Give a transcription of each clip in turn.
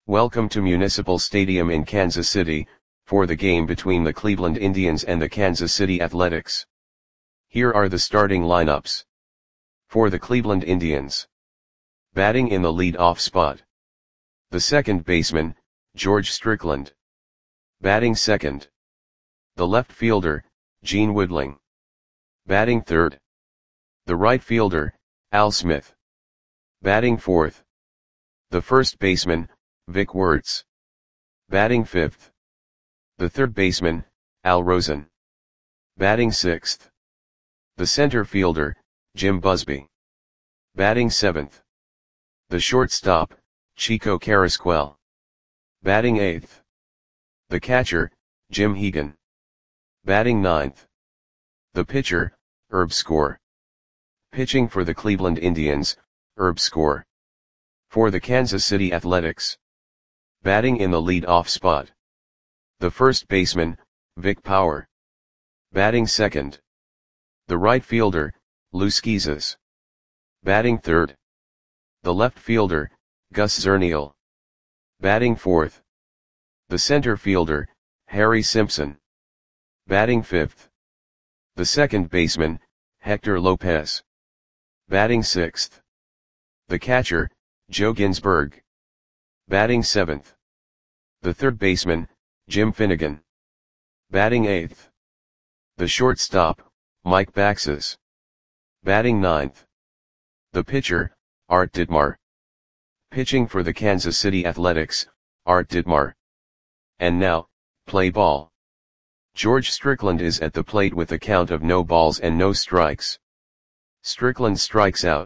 Welcome to Municipal Stadium in Kansas City, for the game between the Cleveland Indians and the Kansas City Athletics. Here are the starting lineups. For the Cleveland Indians. Batting in the lead-off spot. The second baseman, George Strickland. Batting second. The left fielder, Gene Woodling. Batting third. The right fielder, Al Smith. Batting fourth. The first baseman, Vic Wertz. Batting fifth. The third baseman, Al Rosen. Batting sixth. The center fielder, Jim Busby. Batting seventh. The shortstop, Chico Carrasquel. Batting eighth. The catcher, Jim Hegan. Batting ninth. The pitcher, Herb Score. Pitching for the Cleveland Indians, Herb Score. For the Kansas City Athletics. Batting in the lead-off spot. The first baseman, Vic Power. Batting second. The right fielder, Lou Schizas. Batting third. The left fielder, Gus Zernial. Batting fourth. The center fielder, Harry Simpson. Batting fifth. The second baseman, Hector Lopez. Batting sixth. The catcher, Joe Ginsberg. Batting seventh. The third baseman, Jim Finnegan. Batting eighth. The shortstop, Mike Baxes. Batting ninth. The pitcher, Art Ditmar. Pitching for the Kansas City Athletics, Art Ditmar. And now, play ball. George Strickland is at the plate with a count of no balls and no strikes. Strickland strikes out.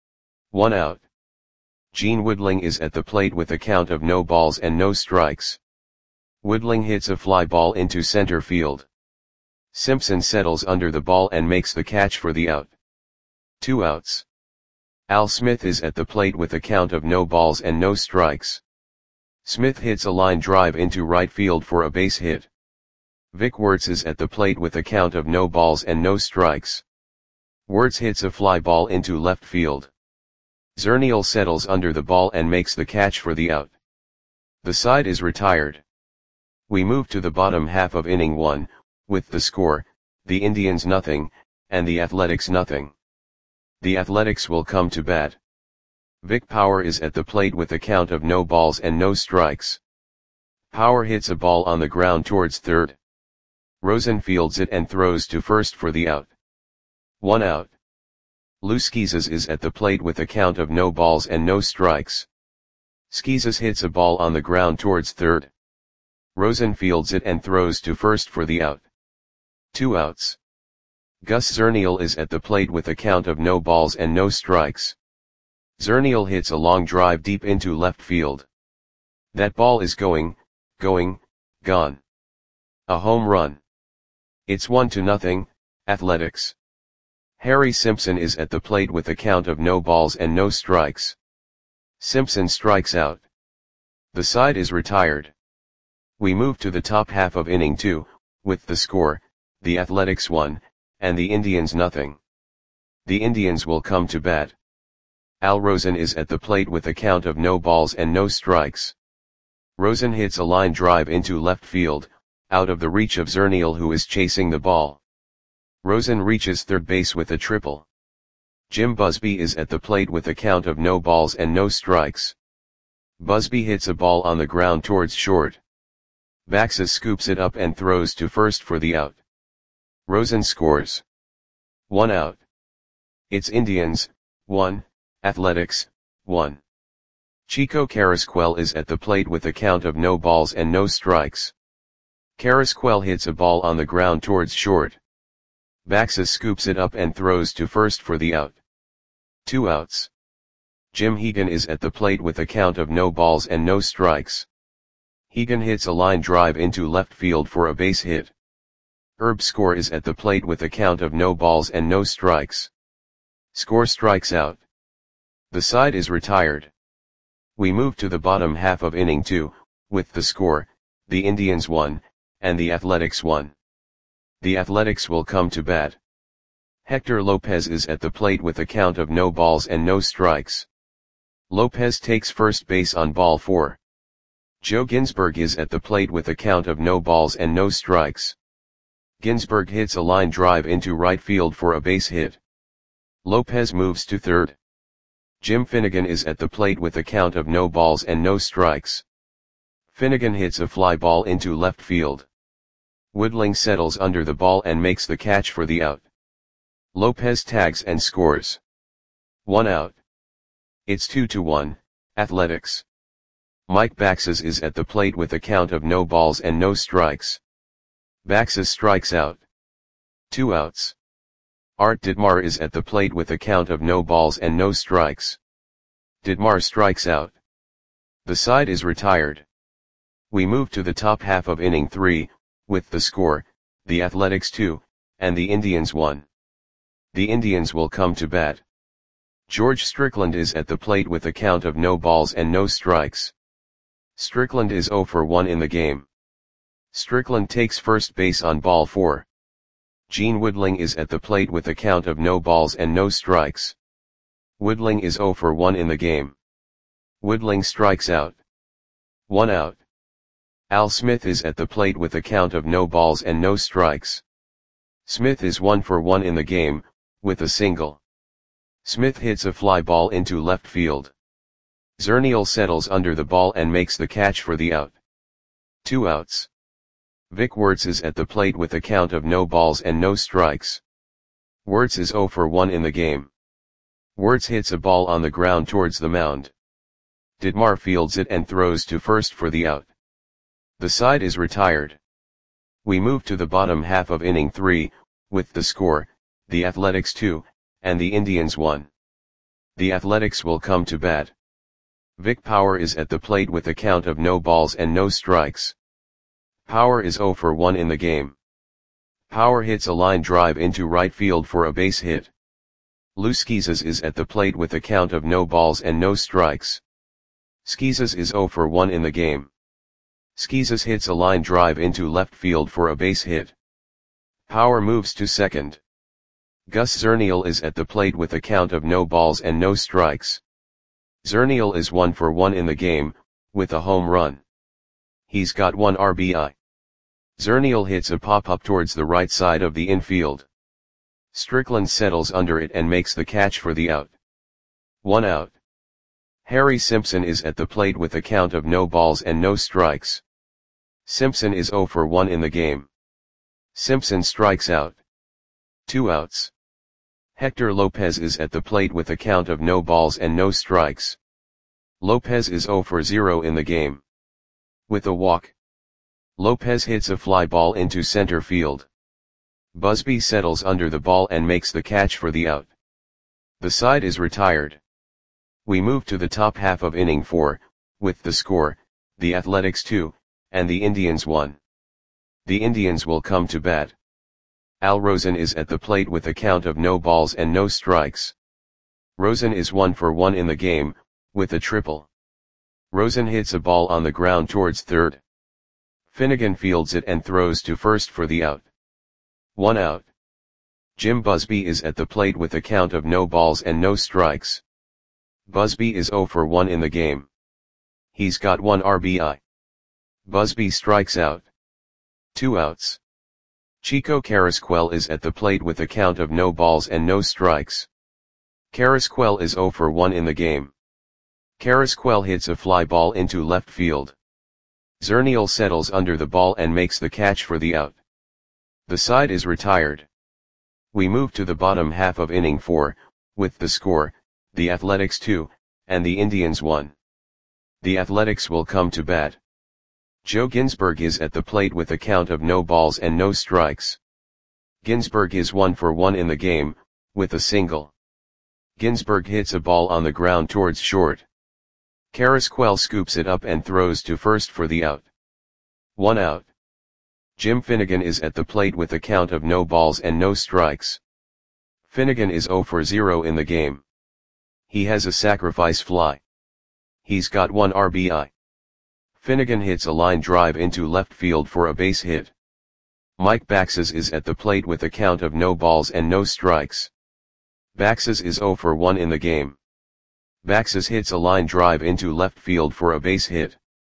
1 out. Gene Woodling is at the plate with a count of no balls and no strikes. Woodling hits a fly ball into center field. Simpson settles under the ball and makes the catch for the out. 2 outs. Al Smith is at the plate with a count of no balls and no strikes. Smith hits a line drive into right field for a base hit. Vic Wertz is at the plate with a count of no balls and no strikes. Wertz hits a fly ball into left field. Zernial settles under the ball and makes the catch for the out. The side is retired. We move to the bottom half of inning 1, with the score, the Indians nothing, and the Athletics nothing. The Athletics will come to bat. Vic Power is at the plate with a count of no balls and no strikes. Power hits a ball on the ground towards third. Rosen fields it and throws to first for the out. 1 out. Lou Schizas is at the plate with a count of no balls and no strikes. Schizas hits a ball on the ground towards third. Rosen fields it and throws to first for the out. 2 outs. Gus Zernial is at the plate with a count of no balls and no strikes. Zernial hits a long drive deep into left field. That ball is gone. A home run. It's 1-0, Athletics. Harry Simpson is at the plate with a count of no balls and no strikes. Simpson strikes out. The side is retired. We move to the top half of inning 2, with the score, the Athletics 1, and the Indians nothing. The Indians will come to bat. Al Rosen is at the plate with a count of no balls and no strikes. Rosen hits a line drive into left field, out of the reach of Zernial who is chasing the ball. Rosen reaches third base with a triple. Jim Busby is at the plate with a count of no balls and no strikes. Busby hits a ball on the ground towards short. Baxes scoops it up and throws to first for the out. Rosen scores. 1 out. It's Indians, 1, Athletics, 1. Chico Carrasquel is at the plate with a count of no balls and no strikes. Carrasquel hits a ball on the ground towards short. Baxes scoops it up and throws to first for the out. 2 outs. Jim Hegan is at the plate with a count of no balls and no strikes. Hegan hits a line drive into left field for a base hit. Herb Score is at the plate with a count of no balls and no strikes. Score strikes out. The side is retired. We move to the bottom half of inning 2, with the score, the Indians 1, and the Athletics 1. The Athletics will come to bat. Hector Lopez is at the plate with a count of no balls and no strikes. Lopez takes first base on ball 4. Joe Ginsberg is at the plate with a count of no balls and no strikes. Ginsberg hits a line drive into right field for a base hit. Lopez moves to third. Jim Finnegan is at the plate with a count of no balls and no strikes. Finnegan hits a fly ball into left field. Woodling settles under the ball and makes the catch for the out. Lopez tags and scores. 1 out. It's 2-1, Athletics. Mike Baxes is at the plate with a count of no balls and no strikes. Baxes strikes out. 2 outs. Art Ditmar is at the plate with a count of no balls and no strikes. Ditmar strikes out. The side is retired. We move to the top half of inning 3, with the score, the Athletics 2, and the Indians 1. The Indians will come to bat. George Strickland is at the plate with a count of no balls and no strikes. Strickland is 0 for 1 in the game. Strickland takes first base on ball 4. Gene Woodling is at the plate with a count of no balls and no strikes. Woodling is 0 for 1 in the game. Woodling strikes out. 1 out. Al Smith is at the plate with a count of no balls and no strikes. Smith is 1 for 1 in the game, with a single. Smith hits a fly ball into left field. Zernial settles under the ball and makes the catch for the out. 2 outs. Vic Wertz is at the plate with a count of no balls and no strikes. Wertz is 0 for 1 in the game. Wertz hits a ball on the ground towards the mound. Ditmar fields it and throws to first for the out. The side is retired. We move to the bottom half of inning 3, with the score, the Athletics 2, and the Indians 1. The Athletics will come to bat. Vic Power is at the plate with a count of no balls and no strikes. Power is 0 for 1 in the game. Power hits a line drive into right field for a base hit. Lou Schizas is at the plate with a count of no balls and no strikes. Schizas is 0 for 1 in the game. Schizas hits a line drive into left field for a base hit. Power moves to second. Gus Zernial is at the plate with a count of no balls and no strikes. Zernial is 1 for 1 in the game, with a home run. He's got 1 RBI. Zernial hits a pop-up towards the right side of the infield. Strickland settles under it and makes the catch for the out. 1 out. Harry Simpson is at the plate with a count of no balls and no strikes. Simpson is 0 for 1 in the game. Simpson strikes out. 2 outs. Hector Lopez is at the plate with a count of no balls and no strikes. Lopez is 0 for 0 in the game. With a walk. Lopez hits a fly ball into center field. Busby settles under the ball and makes the catch for the out. The side is retired. We move to the top half of inning 4, with the score, the Athletics 2, and the Indians 1. The Indians will come to bat. Al Rosen is at the plate with a count of no balls and no strikes. Rosen is 1 for 1 in the game, with a triple. Rosen hits a ball on the ground towards third. Finnegan fields it and throws to first for the out. 1 out. Jim Busby is at the plate with a count of no balls and no strikes. Busby is 0 for 1 in the game. He's got 1 RBI. Busby strikes out. 2 outs. Chico Carrasquel is at the plate with a count of no balls and no strikes. Carrasquel is 0 for 1 in the game. Carrasquel hits a fly ball into left field. Zernial settles under the ball and makes the catch for the out. The side is retired. We move to the bottom half of inning 4, with the score, the Athletics 2, and the Indians 1. The Athletics will come to bat. Joe Ginsberg is at the plate with a count of no balls and no strikes. Ginsberg is 1 for 1 in the game, with a single. Ginsberg hits a ball on the ground towards short. Carrasquel scoops it up and throws to first for the out. 1 out. Jim Finnegan is at the plate with a count of no balls and no strikes. Finnegan is 0 for 0 in the game. He has a sacrifice fly. He's got 1 RBI. Finnegan hits a line drive into left field for a base hit. Mike Baxes is at the plate with a count of no balls and no strikes. Baxes is 0 for 1 in the game. Baxes hits a line drive into left field for a base hit.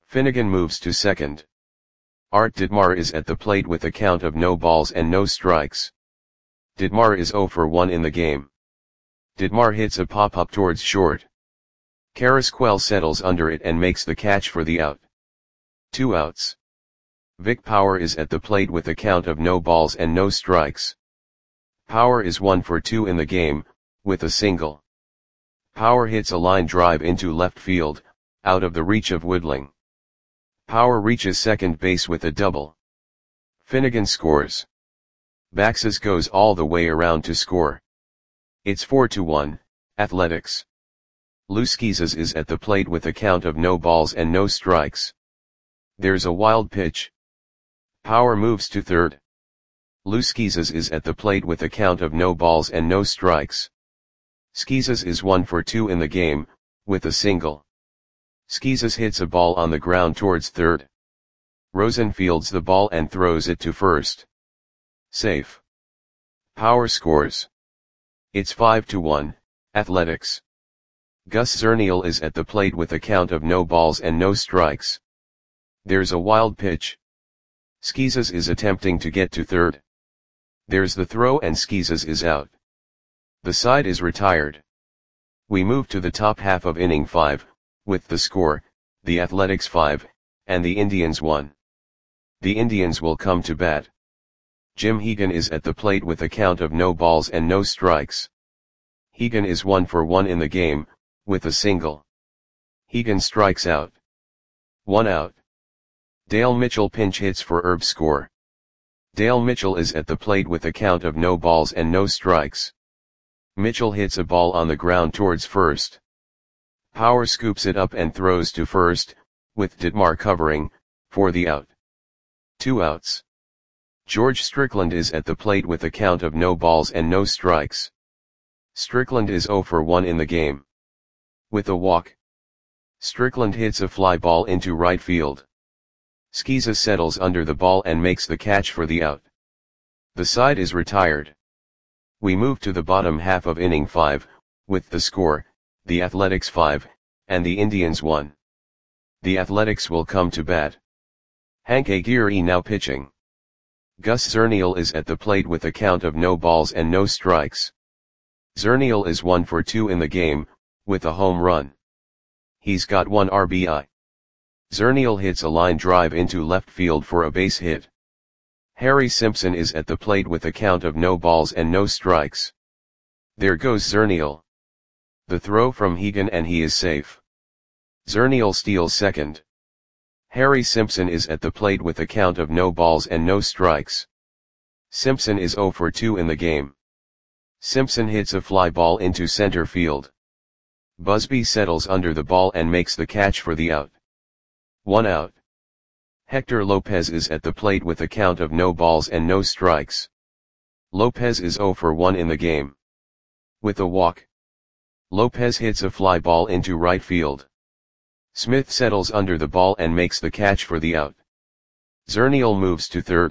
Finnegan moves to second. Art Dittmar is at the plate with a count of no balls and no strikes. Dittmar is 0 for 1 in the game. Dittmar hits a pop-up towards short. Carrasquel settles under it and makes the catch for the out. 2 outs. Vic Power is at the plate with a count of no balls and no strikes. Power is 1 for 2 in the game, with a single. Power hits a line drive into left field, out of the reach of Woodling. Power reaches second base with a double. Finnegan scores. Baxes goes all the way around to score. It's 4-1, Athletics. Lou Schizas is at the plate with a count of no balls and no strikes. There's a wild pitch. Power moves to third. Lou Schizas is at the plate with a count of no balls and no strikes. Schizas is 1 for 2 in the game, with a single. Schizas hits a ball on the ground towards third. Rosen fields the ball and throws it to first. Safe. Power scores. It's 5-1, Athletics. Gus Zernial is at the plate with a count of no balls and no strikes. There's a wild pitch. Schizas is attempting to get to third. There's the throw and Schizas is out. The side is retired. We move to the top half of inning 5, with the score, the Athletics 5, and the Indians 1. The Indians will come to bat. Jim Hegan is at the plate with a count of no balls and no strikes. Hegan is 1 for 1 in the game, with a single. Hegan strikes out. 1 out. Dale Mitchell pinch hits for Herb score. Dale Mitchell is at the plate with a count of no balls and no strikes. Mitchell hits a ball on the ground towards first. Power scoops it up and throws to first, with Dittmar covering, for the out. 2 outs. George Strickland is at the plate with a count of no balls and no strikes. Strickland is 0 for 1 in the game. With a walk. Strickland hits a fly ball into right field. Schizas settles under the ball and makes the catch for the out. The side is retired. We move to the bottom half of inning 5, with the score, the Athletics 5, and the Indians 1. The Athletics will come to bat. Hank Aguirre now pitching. Gus Zernial is at the plate with a count of no balls and no strikes. Zernial is 1 for 2 in the game, with a home run. He's got 1 RBI. Zernial hits a line drive into left field for a base hit. Harry Simpson is at the plate with a count of no balls and no strikes. There goes Zernial. The throw from Hegan and he is safe. Zernial steals second. Harry Simpson is at the plate with a count of no balls and no strikes. Simpson is 0 for 2 in the game. Simpson hits a fly ball into center field. Busby settles under the ball and makes the catch for the out. 1 out. Hector Lopez is at the plate with a count of no balls and no strikes. Lopez is 0 for 1 in the game. With a walk. Lopez hits a fly ball into right field. Smith settles under the ball and makes the catch for the out. Zernial moves to third.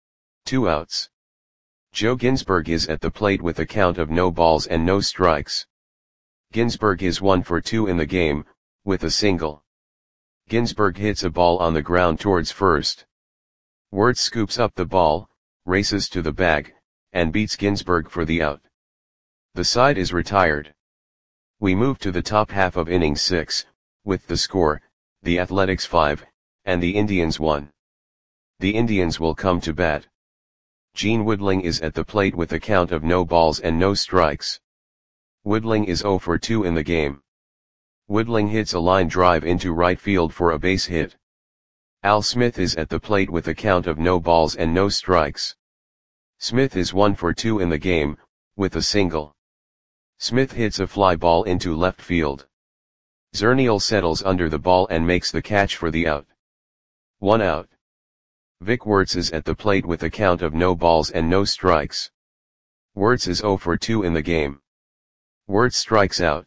2 outs. Joe Ginsberg is at the plate with a count of no balls and no strikes. Ginsberg is 1 for 2 in the game, with a single. Ginsberg hits a ball on the ground towards first. Wirtz scoops up the ball, races to the bag, and beats Ginsberg for the out. The side is retired. We move to the top half of inning 6, with the score, the Athletics 5, and the Indians 1. The Indians will come to bat. Gene Woodling is at the plate with a count of no balls and no strikes. Woodling is 0 for 2 in the game. Woodling hits a line drive into right field for a base hit. Al Smith is at the plate with a count of no balls and no strikes. Smith is 1 for 2 in the game, with a single. Smith hits a fly ball into left field. Zernial settles under the ball and makes the catch for the out. 1 out. Vic Wirtz is at the plate with a count of no balls and no strikes. Wirtz is 0 for 2 in the game. Wirtz strikes out.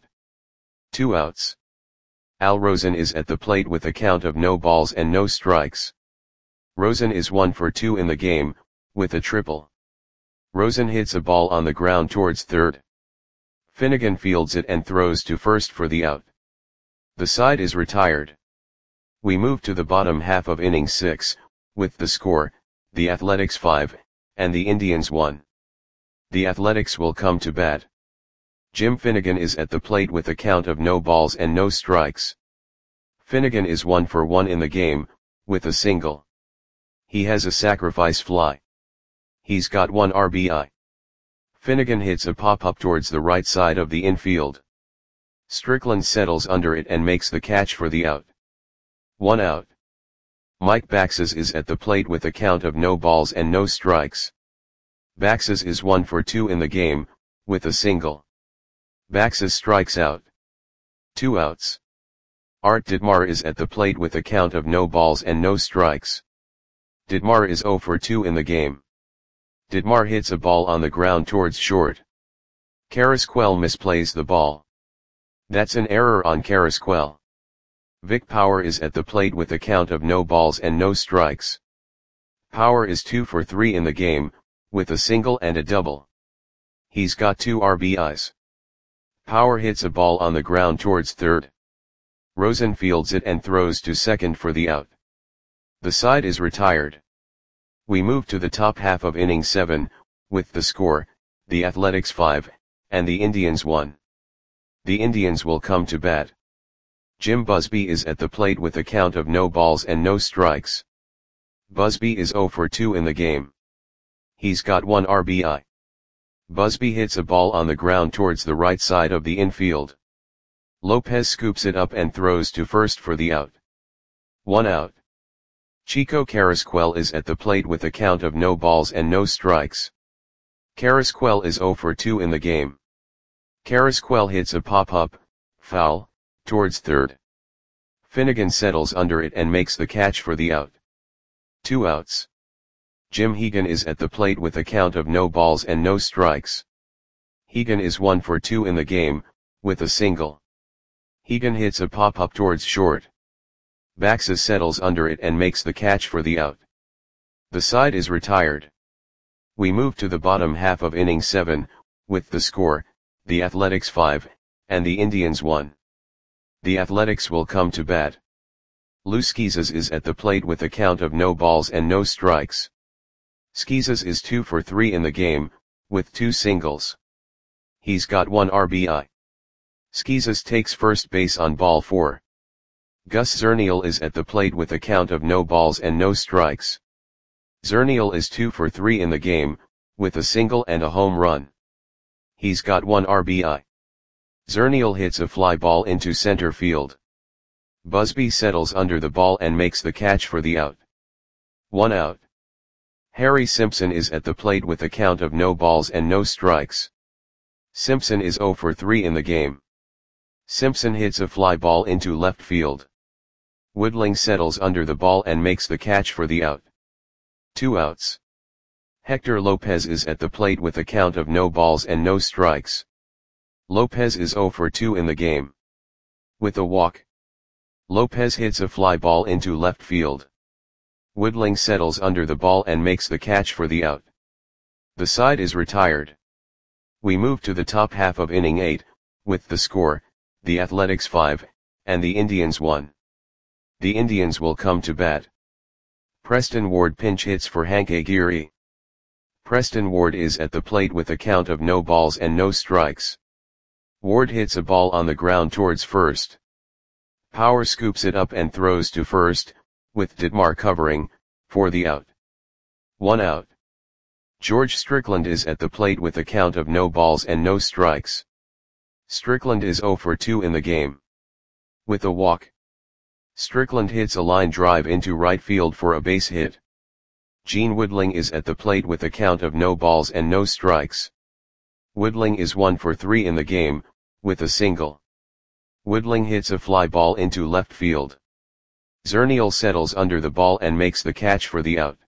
2 outs. Al Rosen is at the plate with a count of no balls and no strikes. Rosen is 1 for 2 in the game, with a triple. Rosen hits a ball on the ground towards third. Finnegan fields it and throws to first for the out. The side is retired. We move to the bottom half of inning 6, with the score, the Athletics 5, and the Indians 1. The Athletics will come to bat. Jim Finnegan is at the plate with a count of no balls and no strikes. Finnegan is 1 for 1 in the game, with a single. He has a sacrifice fly. He's got 1 RBI. Finnegan hits a pop-up towards the right side of the infield. Strickland settles under it and makes the catch for the out. 1 out. Mike Baxes is at the plate with a count of no balls and no strikes. Baxes is 1 for 2 in the game, with a single. Baxes strikes out. 2 outs. Art Ditmar is at the plate with a count of no balls and no strikes. Ditmar is 0 for 2 in the game. Ditmar hits a ball on the ground towards short. Carrasquel misplays the ball. That's an error on Carrasquel. Vic Power is at the plate with a count of no balls and no strikes. Power is 2 for 3 in the game, with a single and a double. He's got 2 RBIs. Power hits a ball on the ground towards third. Rosen fields it and throws to second for the out. The side is retired. We move to the top half of inning 7, with the score, the Athletics 5, and the Indians 1. The Indians will come to bat. Jim Busby is at the plate with a count of no balls and no strikes. Busby is 0 for 2 in the game. He's got 1 RBI. Busby hits a ball on the ground towards the right side of the infield. Lopez scoops it up and throws to first for the out. 1 out. Chico Carrasquel is at the plate with a count of no balls and no strikes. Carrasquel is 0 for 2 in the game. Carrasquel hits a pop-up, foul, towards third. Finnegan settles under it and makes the catch for the out. 2 outs. Jim Hegan is at the plate with a count of no balls and no strikes. Hegan is 1 for 2 in the game, with a single. Hegan hits a pop-up towards short. Baxes settles under it and makes the catch for the out. The side is retired. We move to the bottom half of inning 7, with the score, the Athletics 5, and the Indians 1. The Athletics will come to bat. Lou Schizas is at the plate with a count of no balls and no strikes. Schizas is 2 for 3 in the game, with 2 singles. He's got 1 RBI. Schizas takes first base on ball 4. Gus Zernial is at the plate with a count of no balls and no strikes. Zernial is 2 for 3 in the game, with a single and a home run. He's got 1 RBI. Zernial hits a fly ball into center field. Busby settles under the ball and makes the catch for the out. 1 out. Harry Simpson is at the plate with a count of no balls and no strikes. Simpson is 0 for 3 in the game. Simpson hits a fly ball into left field. Woodling settles under the ball and makes the catch for the out. 2 outs. Hector Lopez is at the plate with a count of no balls and no strikes. Lopez is 0 for 2 in the game. With a walk. Lopez hits a fly ball into left field. Woodling settles under the ball and makes the catch for the out. The side is retired. We move to the top half of inning 8, with the score, the Athletics 5, and the Indians 1. The Indians will come to bat. Preston Ward pinch hits for Hank Aguirre. Preston Ward is at the plate with a count of no balls and no strikes. Ward hits a ball on the ground towards first. Power scoops it up and throws to first, with Ditmar covering, for the out. 1 out. George Strickland is at the plate with a count of no balls and no strikes. Strickland is 0 for 2 in the game. With a walk. Strickland hits a line drive into right field for a base hit. Gene Woodling is at the plate with a count of no balls and no strikes. Woodling is 1 for 3 in the game, with a single. Woodling hits a fly ball into left field. Zernial settles under the ball and makes the catch for the out.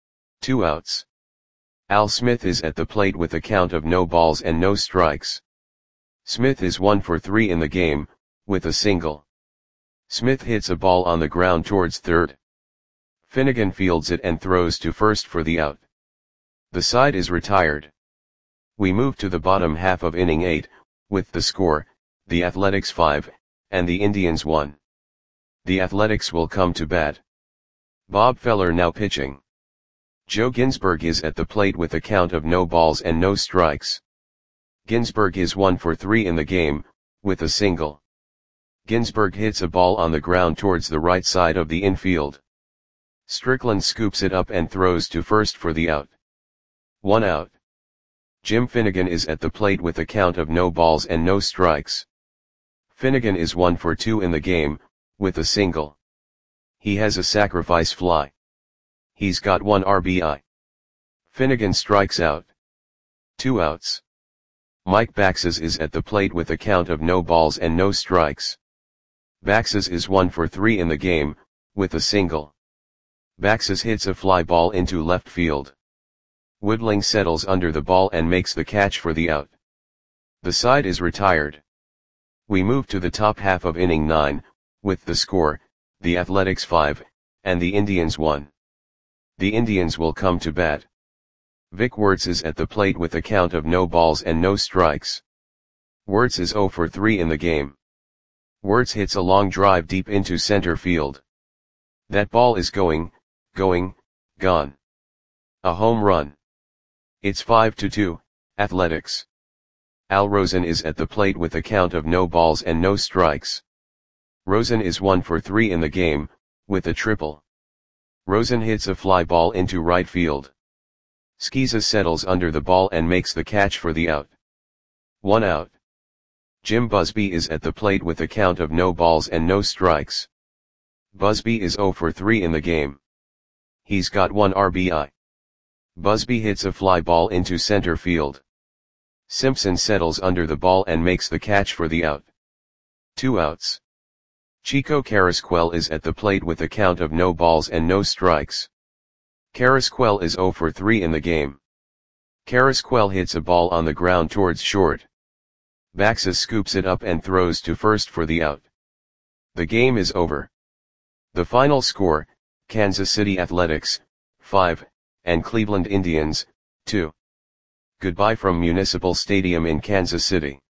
2 outs. Al Smith is at the plate with a count of no balls and no strikes. Smith is 1 for 3 in the game, with a single. Smith hits a ball on the ground towards third. Finnegan fields it and throws to first for the out. The side is retired. We move to the bottom half of inning 8, with the score, the Athletics 5, and the Indians 1. The Athletics will come to bat. Bob Feller now pitching. Joe Ginsberg is at the plate with a count of no balls and no strikes. Ginsberg is 1 for 3 in the game, with a single. Ginsberg hits a ball on the ground towards the right side of the infield. Strickland scoops it up and throws to first for the out. 1 out. Jim Finnegan is at the plate with a count of no balls and no strikes. Finnegan is 1 for 2 in the game, with a single. He has a sacrifice fly. He's got 1 RBI. Finnegan strikes out. 2 outs. Mike Baxes is at the plate with a count of no balls and no strikes. Baxes is 1 for 3 in the game, with a single. Baxes hits a fly ball into left field. Woodling settles under the ball and makes the catch for the out. The side is retired. We move to the top half of inning 9, with the score, the Athletics 5, and the Indians 1. The Indians will come to bat. Vic Wertz is at the plate with a count of no balls and no strikes. Wertz is 0 for 3 in the game. Wertz hits a long drive deep into center field. That ball is gone. A home run. It's 5-2, Athletics. Al Rosen is at the plate with a count of no balls and no strikes. Rosen is 1 for 3 in the game, with a triple. Rosen hits a fly ball into right field. Skeeza settles under the ball and makes the catch for the out. 1 out. Jim Busby is at the plate with a count of no balls and no strikes. Busby is 0 for 3 in the game. He's got 1 RBI. Busby hits a fly ball into center field. Simpson settles under the ball and makes the catch for the out. 2 outs. Chico Carrasquel is at the plate with a count of no balls and no strikes. Carrasquel is 0 for 3 in the game. Carrasquel hits a ball on the ground towards short. Baxes scoops it up and throws to first for the out. The game is over. The final score, Kansas City Athletics, 5, and Cleveland Indians, 2. Goodbye from Municipal Stadium in Kansas City.